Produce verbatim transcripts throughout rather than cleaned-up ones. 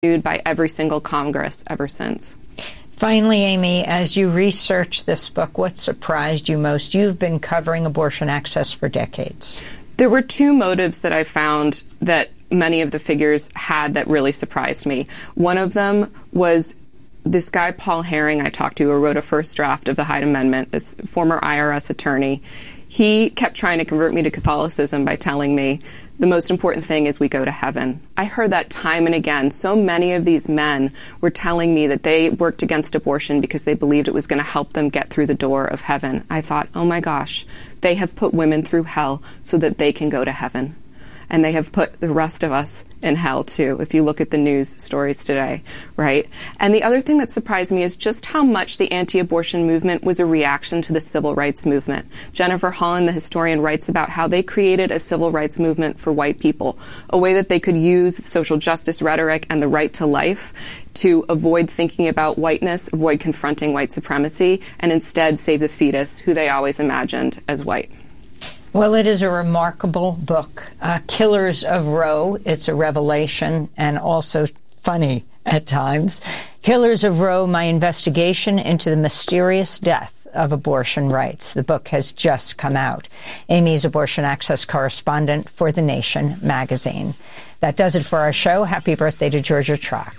renewed by every single Congress ever since. Finally, Amy, as you research this book, what surprised you most? You've been covering abortion access for decades. There were two motives that I found that many of the figures had that really surprised me. One of them was this guy, Paul Herring, I talked to, who wrote a first draft of the Hyde Amendment, this former I R S attorney. He kept trying to convert me to Catholicism by telling me the most important thing is we go to heaven. I heard that time and again. So many of these men were telling me that they worked against abortion because they believed it was going to help them get through the door of heaven. I thought, oh my gosh, they have put women through hell so that they can go to heaven. And they have put the rest of us in hell, too, if you look at the news stories today, right? And the other thing that surprised me is just how much the anti-abortion movement was a reaction to the civil rights movement. Jennifer Holland, the historian, writes about how they created a civil rights movement for white people, a way that they could use social justice rhetoric and the right to life to avoid thinking about whiteness, avoid confronting white supremacy, and instead save the fetus, who they always imagined as white. Well, it is a remarkable book, uh, Killers of Roe. It's a revelation and also funny at times. Killers of Roe, my investigation into the mysterious death of abortion rights. The book has just come out. Amy's abortion access correspondent for The Nation magazine. That does it for our show. Happy birthday to Georgia Trock.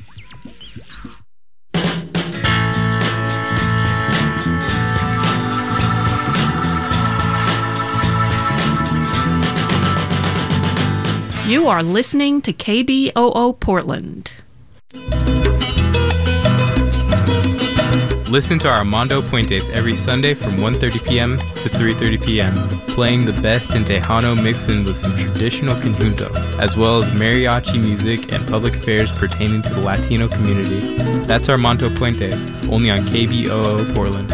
You are listening to K B O O Portland. Listen to Armando Puentes every Sunday from one thirty p.m. to three thirty p.m., playing the best in Tejano mixed in with some traditional conjunto, as well as mariachi music and public affairs pertaining to the Latino community. That's Armando Puentes, only on K B O O Portland.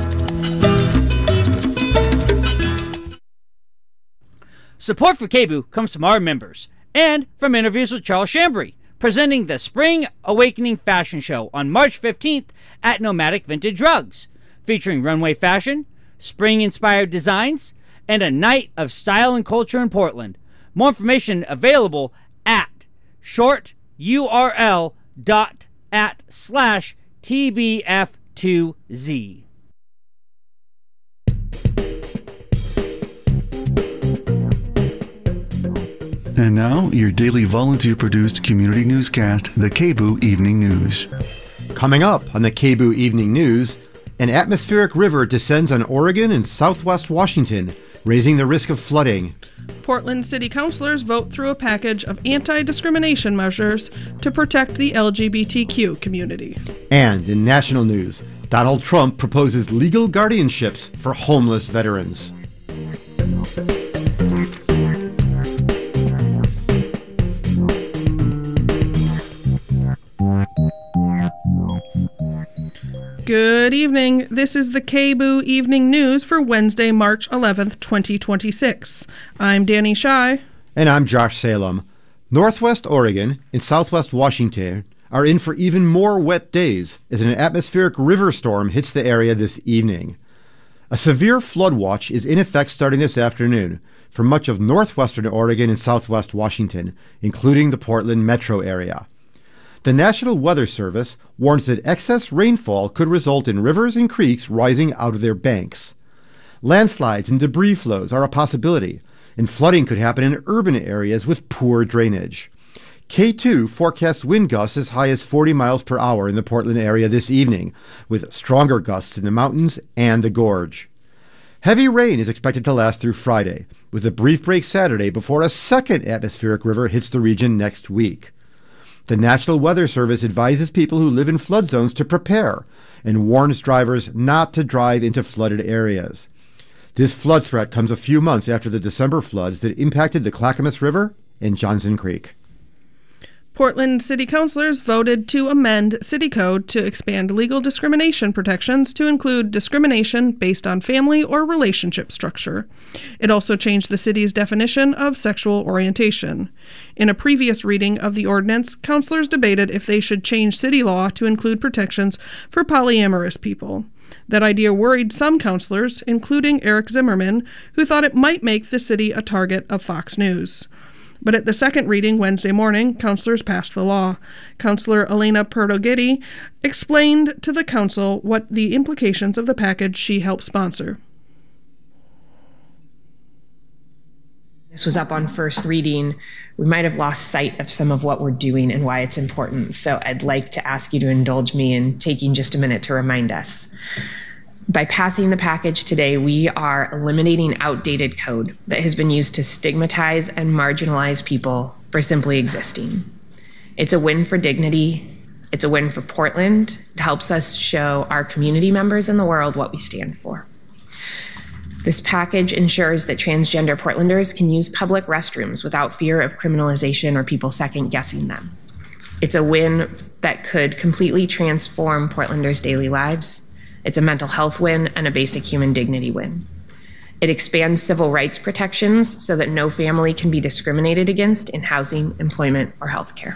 Support for K B O O comes from our members and from interviews with Charles Chambry, presenting the Spring Awakening Fashion Show on March fifteenth at Nomadic Vintage Rugs, featuring runway fashion, spring-inspired designs, and a night of style and culture in Portland. More information available at shorturl dot at slash T B F two Z. And now, your daily volunteer-produced community newscast, the K B O O Evening News. Coming up on the K B O O Evening News, an atmospheric river descends on Oregon and southwest Washington, raising the risk of flooding. Portland City Councilors vote through a package of anti-discrimination measures to protect the L G B T Q community. And in national news, Donald Trump proposes legal guardianships for homeless veterans. Good evening. This is the K B O O Evening News for Wednesday, March eleventh, twenty twenty-six. I'm Danny Shy. And I'm Josh Salem. Northwest Oregon and southwest Washington are in for even more wet days as an atmospheric river storm hits the area this evening. A severe flood watch is in effect starting this afternoon for much of northwestern Oregon and southwest Washington, including the Portland metro area. The National Weather Service warns that excess rainfall could result in rivers and creeks rising out of their banks. Landslides and debris flows are a possibility, and flooding could happen in urban areas with poor drainage. K two forecasts wind gusts as high as forty miles per hour in the Portland area this evening, with stronger gusts in the mountains and the gorge. Heavy rain is expected to last through Friday, with a brief break Saturday before a second atmospheric river hits the region next week. The National Weather Service advises people who live in flood zones to prepare and warns drivers not to drive into flooded areas. This flood threat comes a few months after the December floods that impacted the Clackamas River and Johnson Creek. Portland City Councilors voted to amend City Code to expand legal discrimination protections to include discrimination based on family or relationship structure. It also changed the city's definition of sexual orientation. In a previous reading of the ordinance, councilors debated if they should change city law to include protections for polyamorous people. That idea worried some councilors, including Eric Zimmerman, who thought it might make the city a target of Fox News. But at the second reading Wednesday morning, councilors passed the law. Councilor Elena Perdogitti explained to the council what the implications of the package she helped sponsor. This was up on first reading. We might have lost sight of some of what we're doing and why it's important. So I'd like to ask you to indulge me in taking just a minute to remind us. By passing the package today, we are eliminating outdated code that has been used to stigmatize and marginalize people for simply existing. It's a win for dignity. It's a win for Portland. It helps us show our community members in the world what we stand for. This package ensures that transgender Portlanders can use public restrooms without fear of criminalization or people second-guessing them. It's a win that could completely transform Portlanders' daily lives. It's a mental health win and a basic human dignity win. It expands civil rights protections so that no family can be discriminated against in housing, employment, or healthcare.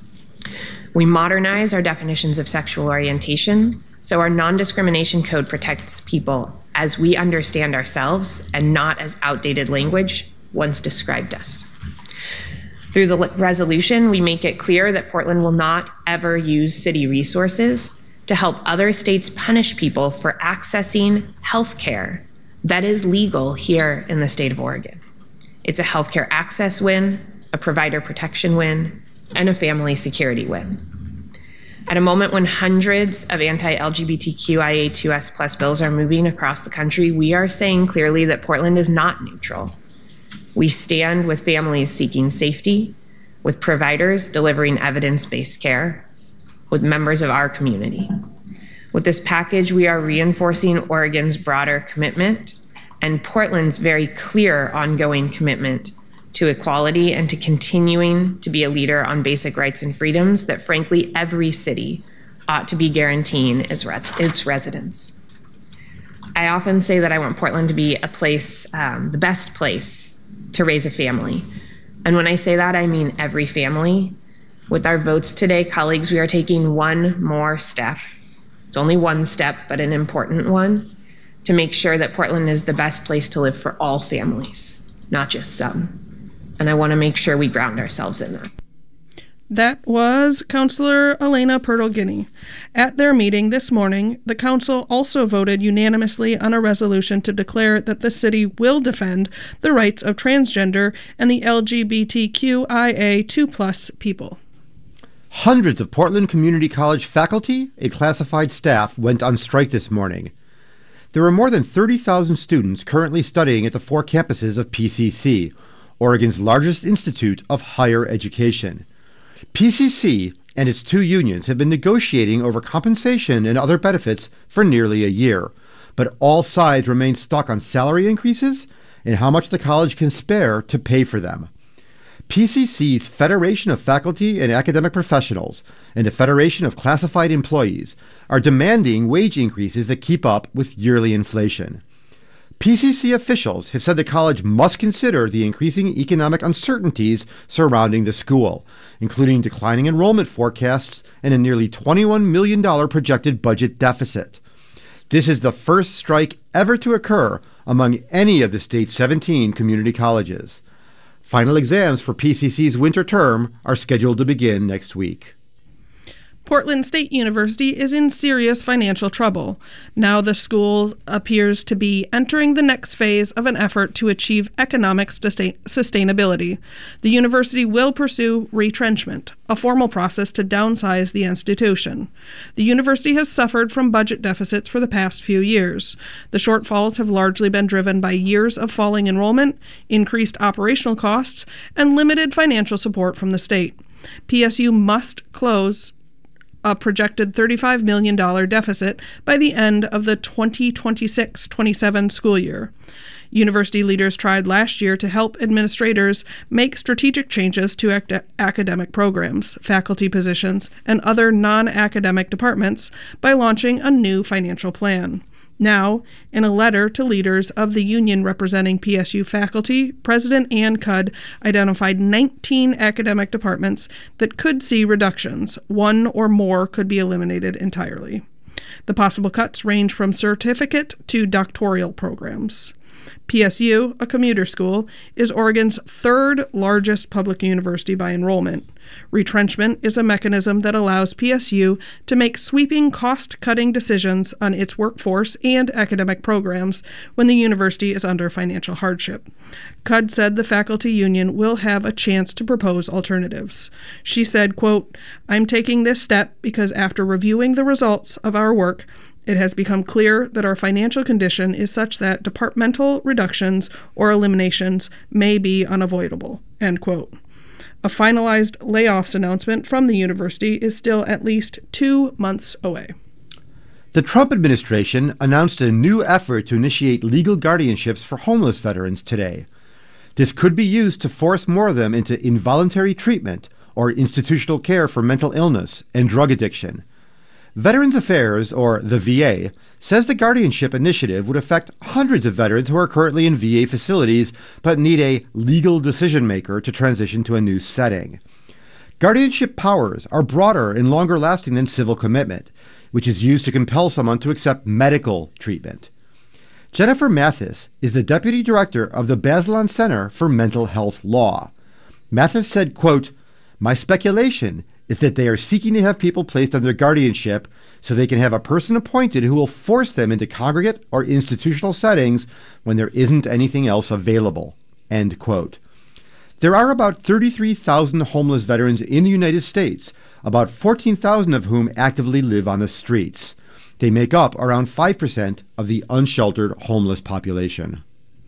We modernize our definitions of sexual orientation so our non-discrimination code protects people as we understand ourselves and not as outdated language once described us. Through the resolution, we make it clear that Portland will not ever use city resources to help other states punish people for accessing health care that is legal here in the state of Oregon. It's a healthcare access win, a provider protection win, and a family security win. At a moment when hundreds of anti-L G B T Q I A two S plus bills are moving across the country, we are saying clearly that Portland is not neutral. We stand with families seeking safety, with providers delivering evidence-based care, with members of our community. With this package, we are reinforcing Oregon's broader commitment and Portland's very clear ongoing commitment to equality and to continuing to be a leader on basic rights and freedoms that, frankly, every city ought to be guaranteeing its, res- its residents. I often say that I want Portland to be a place, um, the best place to raise a family. And when I say that, I mean every family. With our votes today, colleagues, we are taking one more step. It's only one step, but an important one, to make sure that Portland is the best place to live for all families, not just some. And I want to make sure we ground ourselves in that. That was Councilor Elena Perdogitti. At their meeting this morning, the council also voted unanimously on a resolution to declare that the city will defend the rights of transgender and the L G B T Q I A two plus people. Hundreds of Portland Community College faculty and classified staff went on strike this morning. There are more than thirty thousand students currently studying at the four campuses of P C C, Oregon's largest institute of higher education. P C C and its two unions have been negotiating over compensation and other benefits for nearly a year, but all sides remain stuck on salary increases and how much the college can spare to pay for them. P C C's Federation of Faculty and Academic Professionals and the Federation of Classified Employees are demanding wage increases that keep up with yearly inflation. P C C officials have said the college must consider the increasing economic uncertainties surrounding the school, including declining enrollment forecasts and a nearly twenty-one million dollars projected budget deficit. This is the first strike ever to occur among any of the state's seventeen community colleges. Final exams for P C C's winter term are scheduled to begin next week. Portland State University is in serious financial trouble. Now the school appears to be entering the next phase of an effort to achieve economic sustain- sustainability. The university will pursue retrenchment, a formal process to downsize the institution. The university has suffered from budget deficits for the past few years. The shortfalls have largely been driven by years of falling enrollment, increased operational costs, and limited financial support from the state. P S U must close a projected thirty-five million dollars deficit by the end of the twenty twenty-six twenty-seven school year. University leaders tried last year to help administrators make strategic changes to act- academic programs, faculty positions, and other non-academic departments by launching a new financial plan. Now, in a letter to leaders of the union representing P S U faculty, President Ann Cudd identified nineteen academic departments that could see reductions. One or more could be eliminated entirely. The possible cuts range from certificate to doctoral programs. P S U, a commuter school, is Oregon's third largest public university by enrollment. Retrenchment is a mechanism that allows P S U to make sweeping cost-cutting decisions on its workforce and academic programs when the university is under financial hardship. C U D said the faculty union will have a chance to propose alternatives. She said, quote, "I'm taking this step because after reviewing the results of our work, it has become clear that our financial condition is such that departmental reductions or eliminations may be unavoidable," end quote. A finalized layoffs announcement from the university is still at least two months away. The Trump administration announced a new effort to initiate legal guardianships for homeless veterans today. This could be used to force more of them into involuntary treatment or institutional care for mental illness and drug addiction. Veterans Affairs, or the V A, says the guardianship initiative would affect hundreds of veterans who are currently in V A facilities but need a legal decision maker to transition to a new setting. Guardianship powers are broader and longer lasting than civil commitment, which is used to compel someone to accept medical treatment. Jennifer Mathis is the deputy director of the Bazelon Center for Mental Health Law. Mathis said, quote, "My speculation is that they are seeking to have people placed under guardianship so they can have a person appointed who will force them into congregate or institutional settings when there isn't anything else available," end quote. There are about thirty-three thousand homeless veterans in the United States, about fourteen thousand of whom actively live on the streets. They make up around five percent of the unsheltered homeless population.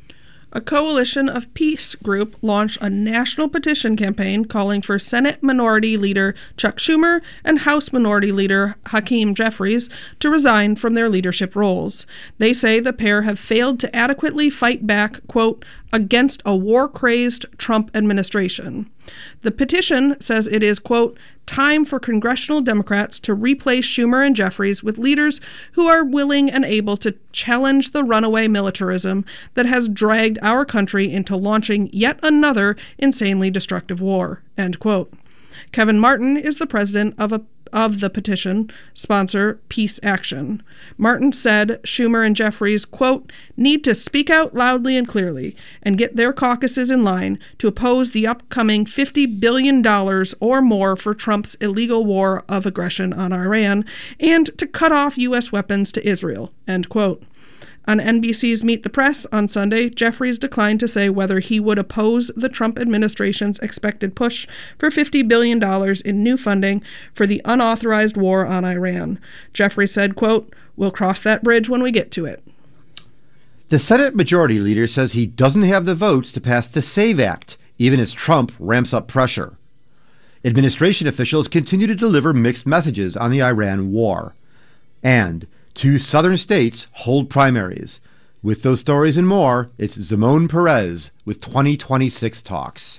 A coalition of peace group launched a national petition campaign calling for Senate Minority Leader Chuck Schumer and House Minority Leader Hakeem Jeffries to resign from their leadership roles. They say the pair have failed to adequately fight back, quote, against a war-crazed Trump administration. The petition says it is, quote, time for congressional Democrats to replace Schumer and Jeffries with leaders who are willing and able to challenge the runaway militarism that has dragged our country into launching yet another insanely destructive war, end quote. Kevin Martin is the president of a of the petition sponsor, Peace Action. Martin said Schumer and Jeffries, quote, need to speak out loudly and clearly and get their caucuses in line to oppose the upcoming fifty billion dollars or more for Trump's illegal war of aggression on Iran and to cut off U S weapons to Israel, end quote. On N B C's Meet the Press on Sunday, Jeffries declined to say whether he would oppose the Trump administration's expected push for fifty billion dollars in new funding for the unauthorized war on Iran. Jeffries said, quote, we'll cross that bridge when we get to it. The Senate Majority Leader says he doesn't have the votes to pass the SAVE Act, even as Trump ramps up pressure. Administration officials continue to deliver mixed messages on the Iran war. And two southern states hold primaries. With those stories and more, it's Zimone Perez with twenty twenty-six Talks.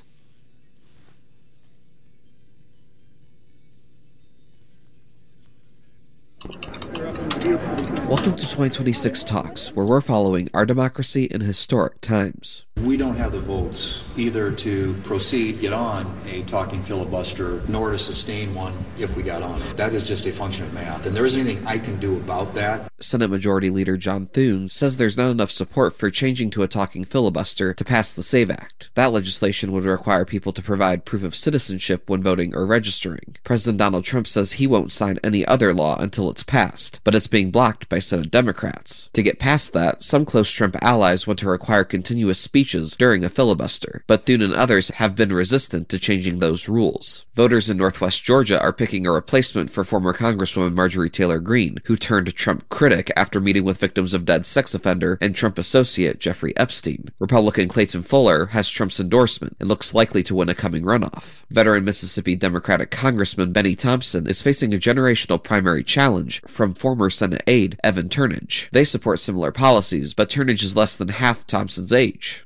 Welcome to twenty twenty-six Talks, where we're following our democracy in historic times. We don't have the votes either to proceed, get on a talking filibuster, nor to sustain one if we got on it. That is just a function of math, and there isn't anything I can do about that. Senate Majority Leader John Thune says there's not enough support for changing to a talking filibuster to pass the SAVE Act. That legislation would require people to provide proof of citizenship when voting or registering. President Donald Trump says he won't sign any other law until it's passed, but it's being blocked by Senate Democrats. To get past that, some close Trump allies want to require continuous speeches during a filibuster, but Thune and others have been resistant to changing those rules. Voters in Northwest Georgia are picking a replacement for former Congresswoman Marjorie Taylor Greene, who turned Trump critic after meeting with victims of dead sex offender and Trump associate Jeffrey Epstein. Republican Clayton Fuller has Trump's endorsement and looks likely to win a coming runoff. Veteran Mississippi Democratic Congressman Benny Thompson is facing a generational primary challenge from former Senate aide Evan Turnage. They support similar policies, but Turnage is less than half Thompson's age. The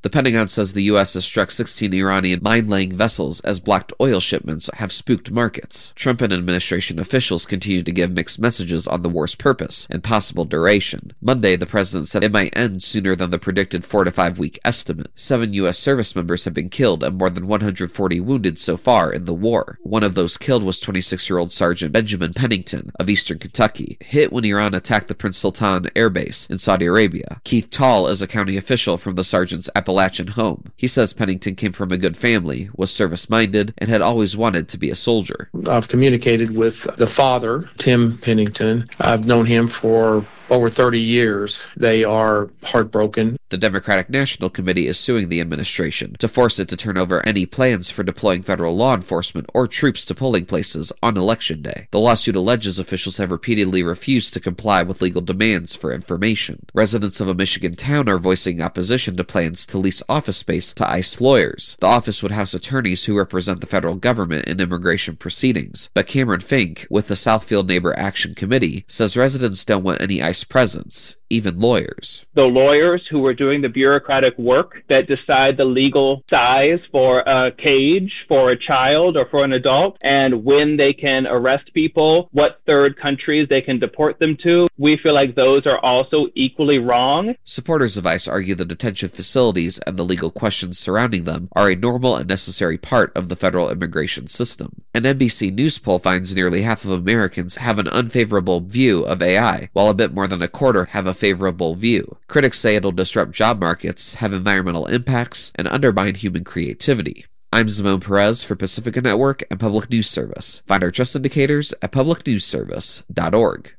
The Pentagon says the U S has struck sixteen Iranian mine-laying vessels as blocked oil shipments have spooked markets. Trump and administration officials continue to give mixed messages on the war's purpose and possible duration. Monday, the president said it might end sooner than the predicted four to five week estimate. Seven U S service members have been killed and more than one hundred forty wounded so far in the war. One of those killed was twenty-six-year-old Sergeant Benjamin Pennington of eastern Kentucky, hit when Iran attacked the Prince Sultan Air Base in Saudi Arabia. Keith Tall is a county official from the sergeant's Appalachian home. He says Pennington came from a good family, was service-minded, and had always wanted to be a soldier. I've communicated with the father, Tim Pennington. I've known him for over thirty years. They are heartbroken. The Democratic National Committee is suing the administration to force it to turn over any plans for deploying federal law enforcement or troops to polling places on Election Day. The lawsuit alleges officials have repeatedly refused to comply with legal demands for information. Residents of a Michigan town are voicing opposition to plans to lease office space to ICE lawyers. The office would house attorneys who represent the federal government in immigration proceedings. But Cameron Fink, with the Southfield Neighbor Action Committee, says residents don't want any ICE presence, even lawyers. The lawyers who are doing the bureaucratic work that decide the legal size for a cage, for a child, or for an adult, and when they can arrest people, what third countries they can deport them to, we feel like those are also equally wrong. Supporters of ICE argue the detention facilities and the legal questions surrounding them are a normal and necessary part of the federal immigration system. An N B C News poll finds nearly half of Americans have an unfavorable view of A I, while a bit more than a quarter have a favorable view. Critics say it'll disrupt job markets, have environmental impacts, and undermine human creativity. I'm Simone Perez for Pacifica Network and Public News Service. Find our trust indicators at public news service dot org.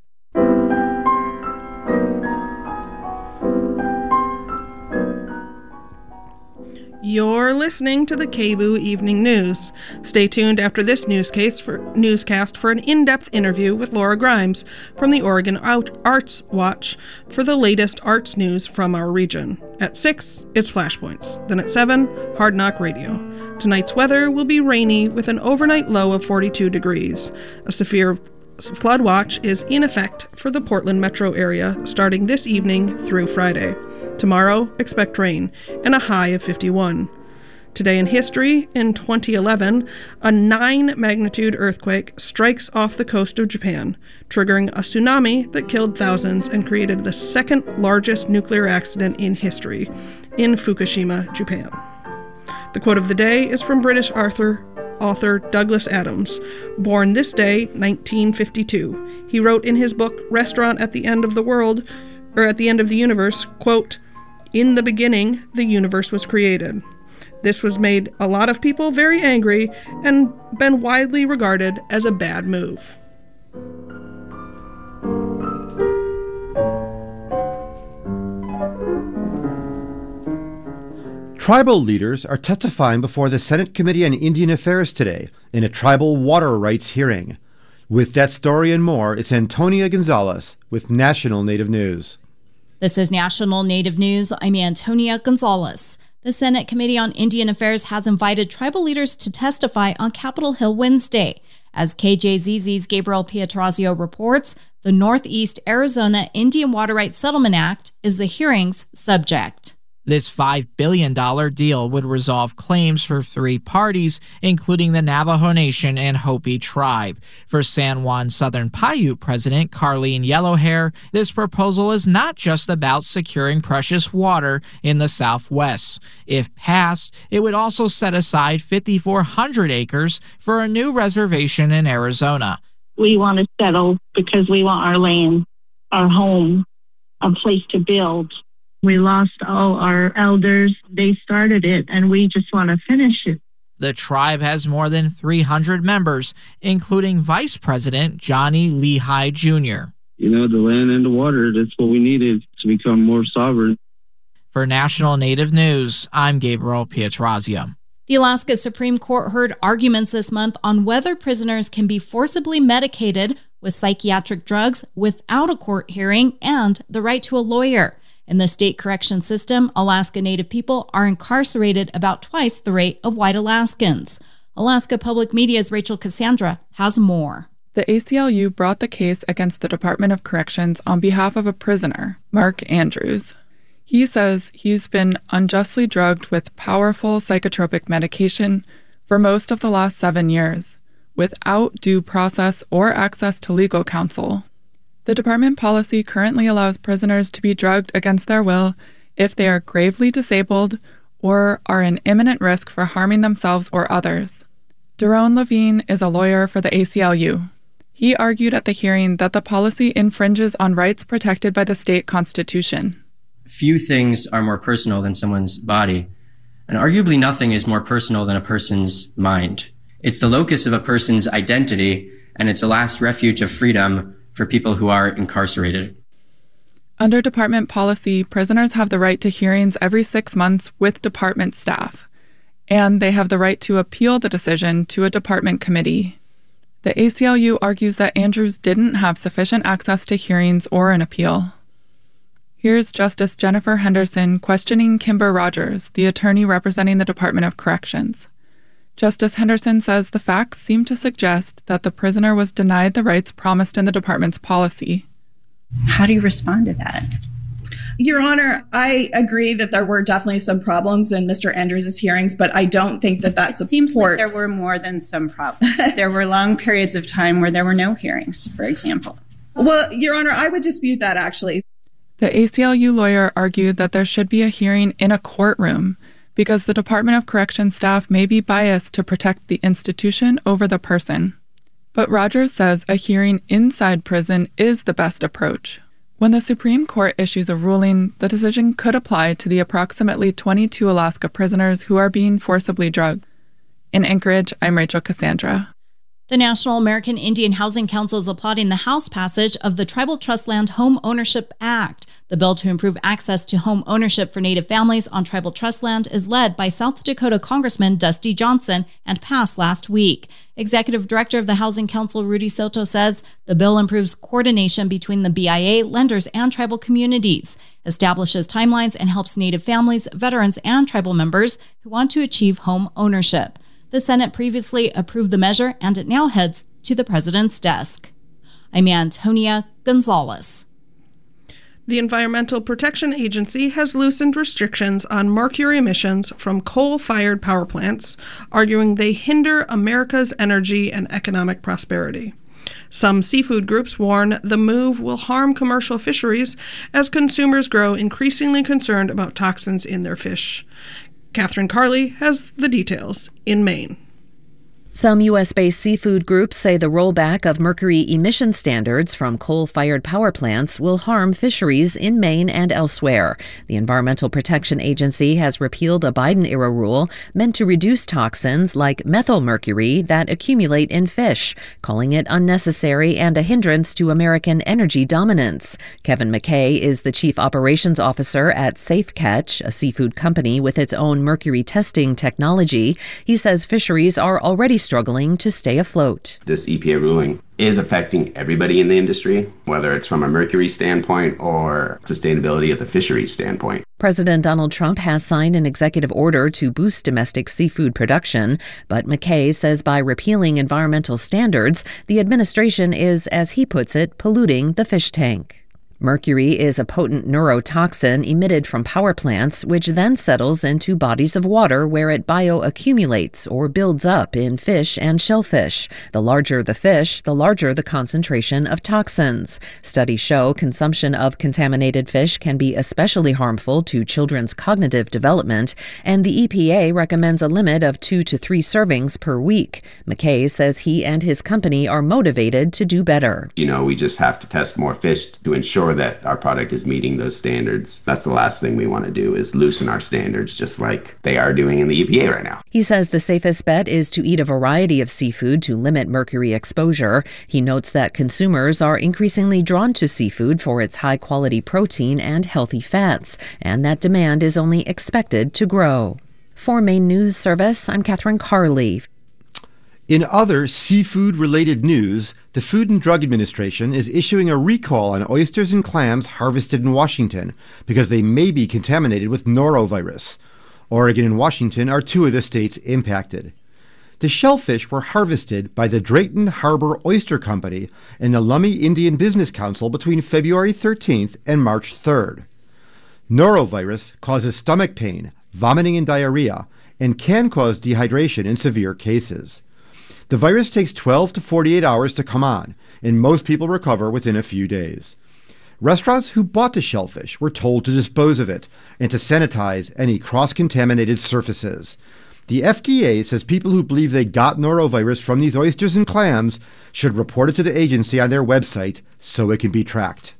You're listening to the K B O O Evening News. Stay tuned after this newscast for, newscast for an in-depth interview with Laura Grimes from the Oregon Out Arts Watch for the latest arts news from our region. At six, it's Flashpoints. Then at seven, Hard Knock Radio. Tonight's weather will be rainy with an overnight low of forty-two degrees. A severe flood watch is in effect for the Portland metro area starting this evening through Friday. Tomorrow, expect rain and a high of fifty-one. Today in history, in twenty eleven, a nine magnitude earthquake strikes off the coast of Japan, triggering a tsunami that killed thousands and created the second largest nuclear accident in history in Fukushima, Japan. The quote of the day is from British author author Douglas Adams. Born this day, nineteen fifty-two. He wrote in his book Restaurant at the End of the World, or at the End of the Universe, quote, "In the beginning, the universe was created." This was made a lot of people very angry and been widely regarded as a bad move. Tribal leaders are testifying before the Senate Committee on Indian Affairs today in a tribal water rights hearing. With that story and more, it's Antonia Gonzalez with National Native News. This is National Native News. I'm Antonia Gonzalez. The Senate Committee on Indian Affairs has invited tribal leaders to testify on Capitol Hill Wednesday. As K J Z Z's Gabriel Pietrozio reports, the Northeast Arizona Indian Water Rights Settlement Act is the hearing's subject. This five billion dollars deal would resolve claims for three parties, including the Navajo Nation and Hopi Tribe. For San Juan Southern Paiute President Carleen Yellowhair, this proposal is not just about securing precious water in the Southwest. If passed, it would also set aside five thousand four hundred acres for a new reservation in Arizona. We want to settle because we want our land, our home, a place to build. We lost all our elders. They started it, and we just want to finish it. The tribe has more than three hundred members, including Vice President Johnny Lehigh Junior You know, the land and the water, that's what we needed to become more sovereign. For National Native News, I'm Gabriel Pietrozio. The Alaska Supreme Court heard arguments this month on whether prisoners can be forcibly medicated with psychiatric drugs without a court hearing and the right to a lawyer. In the state correction system, Alaska Native people are incarcerated about twice the rate of white Alaskans. Alaska Public Media's Rachel Cassandra has more. The A C L U brought the case against the Department of Corrections on behalf of a prisoner, Mark Andrews. He says he's been unjustly drugged with powerful psychotropic medication for most of the last seven years, without due process or access to legal counsel. The department policy currently allows prisoners to be drugged against their will if they are gravely disabled or are in imminent risk for harming themselves or others. Daron Levine is a lawyer for the A C L U. He argued at the hearing that the policy infringes on rights protected by the state constitution. Few things are more personal than someone's body, and arguably nothing is more personal than a person's mind. It's the locus of a person's identity, and it's a last refuge of freedom for people who are incarcerated. Under department policy, prisoners have the right to hearings every six months with department staff, and they have the right to appeal the decision to a department committee. The A C L U argues that Andrews didn't have sufficient access to hearings or an appeal. Here's Justice Jennifer Henderson questioning Kimber Rogers, the attorney representing the Department of Corrections. Justice Henderson says the facts seem to suggest that the prisoner was denied the rights promised in the department's policy. How do you respond to that? Your Honor, I agree that there were definitely some problems in Mister Andrews' hearings, but I don't think that that supports... It seems like there were more than some problems. There were long periods of time where there were no hearings, for example. Well, Your Honor, I would dispute that, actually. The A C L U lawyer argued that there should be a hearing in a courtroom because the Department of Corrections staff may be biased to protect the institution over the person. But Rogers says a hearing inside prison is the best approach. When the Supreme Court issues a ruling, the decision could apply to the approximately twenty-two Alaska prisoners who are being forcibly drugged. In Anchorage, I'm Rachel Cassandra. The National American Indian Housing Council is applauding the House passage of the Tribal Trust Land Home Ownership Act. The bill to improve access to home ownership for Native families on tribal trust land is led by South Dakota Congressman Dusty Johnson and passed last week. Executive Director of the Housing Council, Rudy Soto, says the bill improves coordination between the B I A, lenders, and tribal communities, establishes timelines, and helps Native families, veterans, and tribal members who want to achieve home ownership. The Senate previously approved the measure, and it now heads to the president's desk. I'm Antonia Gonzalez. The Environmental Protection Agency has loosened restrictions on mercury emissions from coal-fired power plants, arguing they hinder America's energy and economic prosperity. Some seafood groups warn the move will harm commercial fisheries as consumers grow increasingly concerned about toxins in their fish. Catherine Carley has the details in Maine. Some U S-based seafood groups say the rollback of mercury emission standards from coal-fired power plants will harm fisheries in Maine and elsewhere. The Environmental Protection Agency has repealed a Biden-era rule meant to reduce toxins like methylmercury that accumulate in fish, calling it unnecessary and a hindrance to American energy dominance. Kevin McKay is the Chief Operations Officer at Safe Catch, a seafood company with its own mercury testing technology. He says fisheries are already struggling to stay afloat. This E P A ruling is affecting everybody in the industry, whether it's from a mercury standpoint or sustainability at the fisheries standpoint. President Donald Trump has signed an executive order to boost domestic seafood production, but McKay says by repealing environmental standards, the administration is, as he puts it, polluting the fish tank. Mercury is a potent neurotoxin emitted from power plants, which then settles into bodies of water where it bioaccumulates or builds up in fish and shellfish. The larger the fish, the larger the concentration of toxins. Studies show consumption of contaminated fish can be especially harmful to children's cognitive development, and the E P A recommends a limit of two to three servings per week. McKay says he and his company are motivated to do better. You know, we just have to test more fish to ensure that our product is meeting those standards. That's the last thing we want to do, is loosen our standards just like they are doing in the E P A right now. He says the safest bet is to eat a variety of seafood to limit mercury exposure. He notes that consumers are increasingly drawn to seafood for its high-quality protein and healthy fats, and that demand is only expected to grow. For Maine News Service, I'm Catherine Carley. In other seafood-related news, the Food and Drug Administration is issuing a recall on oysters and clams harvested in Washington because they may be contaminated with norovirus. Oregon and Washington are two of the states impacted. The shellfish were harvested by the Drayton Harbor Oyster Company and the Lummi Indian Business Council between February thirteenth and March third. Norovirus causes stomach pain, vomiting, and diarrhea, and can cause dehydration in severe cases. The virus takes twelve to forty-eight hours to come on, and most people recover within a few days. Restaurants who bought the shellfish were told to dispose of it and to sanitize any cross-contaminated surfaces. The F D A says people who believe they got norovirus from these oysters and clams should report it to the agency on their website so it can be tracked.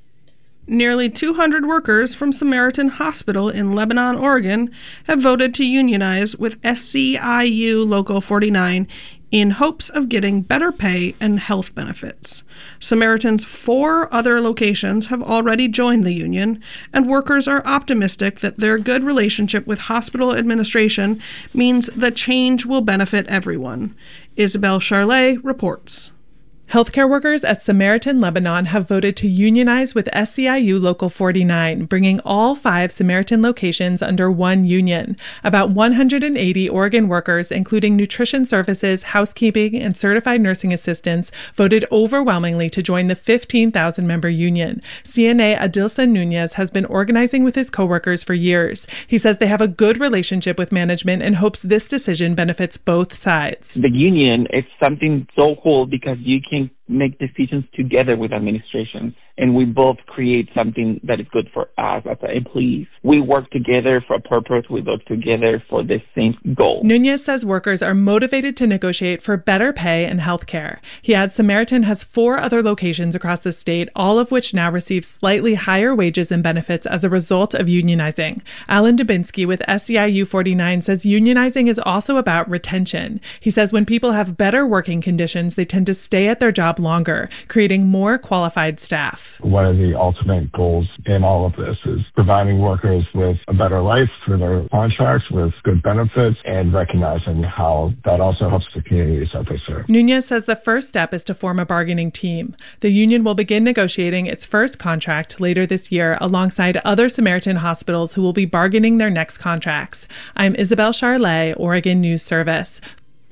Nearly two hundred workers from Samaritan Hospital in Lebanon, Oregon, have voted to unionize with S C I U Local forty-nine in hopes of getting better pay and health benefits. Samaritan's four other locations have already joined the union, and workers are optimistic that their good relationship with hospital administration means the change will benefit everyone. Isabel Charlet reports. Healthcare workers at Samaritan Lebanon have voted to unionize with S C I U Local forty-nine, bringing all five Samaritan locations under one union. About one hundred eighty Oregon workers, including nutrition services, housekeeping, and certified nursing assistants, voted overwhelmingly to join the fifteen thousand member union. C N A Adilson Nunez has been organizing with his coworkers for years. He says they have a good relationship with management and hopes this decision benefits both sides. The union is something so cool because you can make decisions together with administration, and we both create something that is good for us as employees. We work together for a purpose. We work together for the same goal. Nunez says workers are motivated to negotiate for better pay and health care. He adds Samaritan has four other locations across the state, all of which now receive slightly higher wages and benefits as a result of unionizing. Alan Dubinsky with S C I U forty-nine says unionizing is also about retention. He says when people have better working conditions, they tend to stay at their job longer, creating more qualified staff. One of the ultimate goals in all of this is providing workers with a better life through their contracts with good benefits and recognizing how that also helps the communities that they serve. Nunez says the first step is to form a bargaining team. The union will begin negotiating its first contract later this year alongside other Samaritan hospitals who will be bargaining their next contracts. I'm Isabel Charlet, Oregon News Service.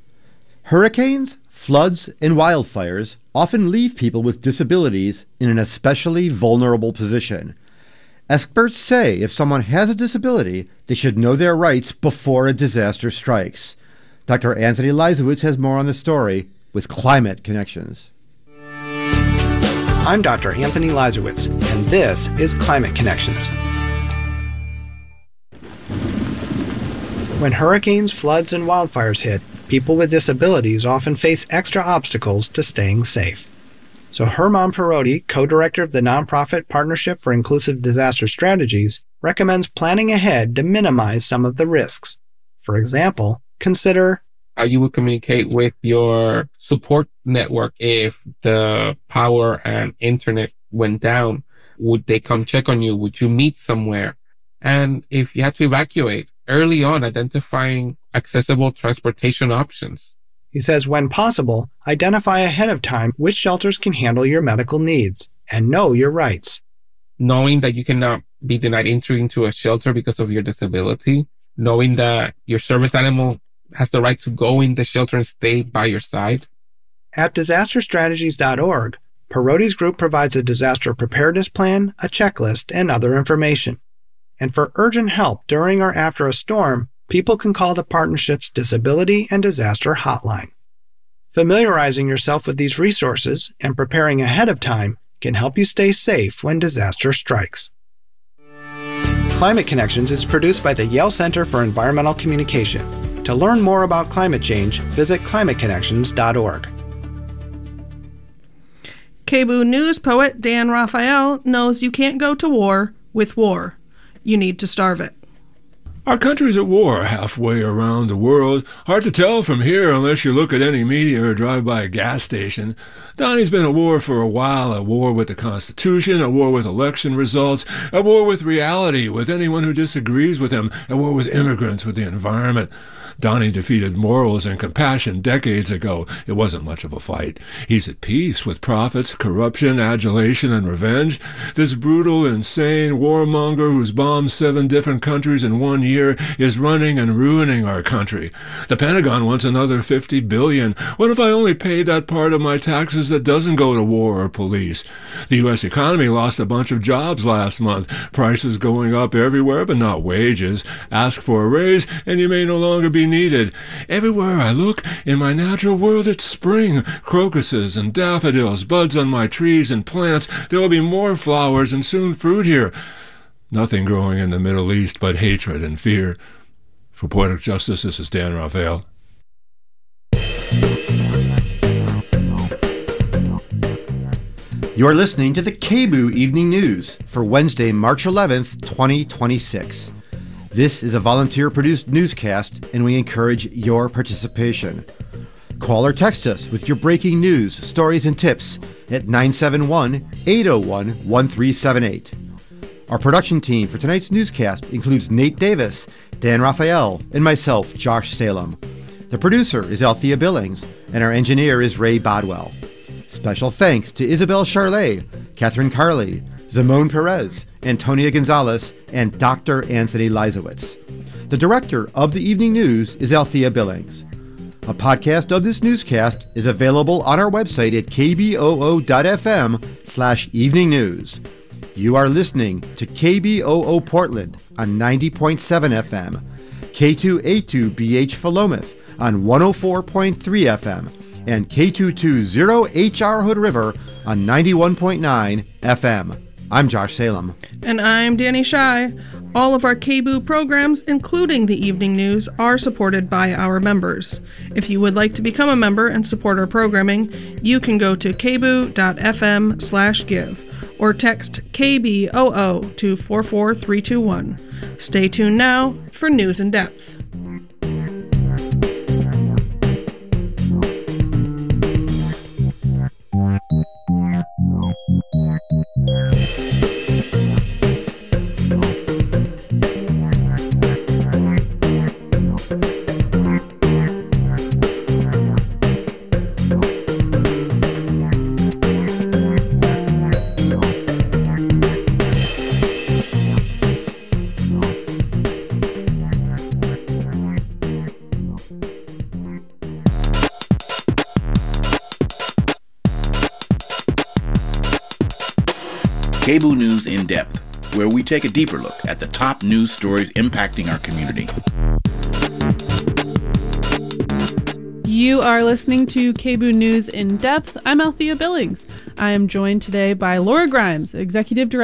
Hurricanes, floods, and wildfires often leave people with disabilities in an especially vulnerable position. Experts say if someone has a disability, they should know their rights before a disaster strikes. Doctor Anthony Leisowitz has more on the story with Climate Connections. I'm Doctor Anthony Leisowitz, and this is Climate Connections. When hurricanes, floods, and wildfires hit, people with disabilities often face extra obstacles to staying safe. So Herman Perotti, co-director of the nonprofit Partnership for Inclusive Disaster Strategies, recommends planning ahead to minimize some of the risks. For example, consider how you would communicate with your support network if the power and internet went down. Would they come check on you? Would you meet somewhere? And if you had to evacuate, early on identifying accessible transportation options. He says when possible, identify ahead of time which shelters can handle your medical needs and know your rights. Knowing that you cannot be denied entry into a shelter because of your disability, knowing that your service animal has the right to go in the shelter and stay by your side. At disaster strategies dot org, Perotti's group provides a disaster preparedness plan, a checklist, and other information. And for urgent help during or after a storm, people can call the Partnership's Disability and Disaster Hotline. Familiarizing yourself with these resources and preparing ahead of time can help you stay safe when disaster strikes. Climate Connections is produced by the Yale Center for Environmental Communication. To learn more about climate change, visit climate connections dot org. K B O O News poet Dan Raphael knows you can't go to war with war. You need to starve it. Our country's at war halfway around the world. Hard to tell from here unless you look at any media or drive by a gas station. Donnie's been at war for a while, at war with the Constitution, at war with election results, at war with reality, with anyone who disagrees with him, at war with immigrants, with the environment. Donnie defeated morals and compassion decades ago. It wasn't much of a fight. He's at peace with profits, corruption, adulation, and revenge. This brutal, insane warmonger who's bombed seven different countries in one year here is running and ruining our country. The Pentagon wants another fifty billion dollars. What if I only paid that part of my taxes that doesn't go to war or police? The U S economy lost a bunch of jobs last month. Prices going up everywhere, but not wages. Ask for a raise, and you may no longer be needed. Everywhere I look, in my natural world, it's spring. Crocuses and daffodils, buds on my trees and plants. There will be more flowers and soon fruit here. Nothing growing in the Middle East but hatred and fear. For Poetic Justice, this is Dan Raphael. You're listening to the K B O O Evening News for Wednesday, March eleventh, twenty twenty-six. This is a volunteer-produced newscast, and we encourage your participation. Call or text us with your breaking news, stories, and tips at nine seven one, eight oh one, one three seven eight. Our production team for tonight's newscast includes Nate Davis, Dan Raphael, and myself, Josh Salem. The producer is Althea Billings, and our engineer is Ray Bodwell. Special thanks to Isabel Charlet, Catherine Carley, Zamone Perez, Antonia Gonzalez, and Doctor Anthony Leisowitz. The director of the Evening News is Althea Billings. A podcast of this newscast is available on our website at k b o o dot f m slash evening news. You are listening to K B O O Portland on ninety point seven F M, K two eighty-two B H Philomath on one oh four point three F M, and K two twenty H R Hood River on ninety-one point nine F M. I'm Josh Salem. And I'm Danny Shy. All of our K B O O programs, including the evening news, are supported by our members. If you would like to become a member and support our programming, you can go to k b o o dot f m slash give or text K B O O to four four three two one. Stay tuned now for News in Depth. K B O O News in Depth, where we take a deeper look at the top news stories impacting our community. You are listening to K B O O News in Depth. I'm Althea Billings. I am joined today by Laura Grimes, Executive Director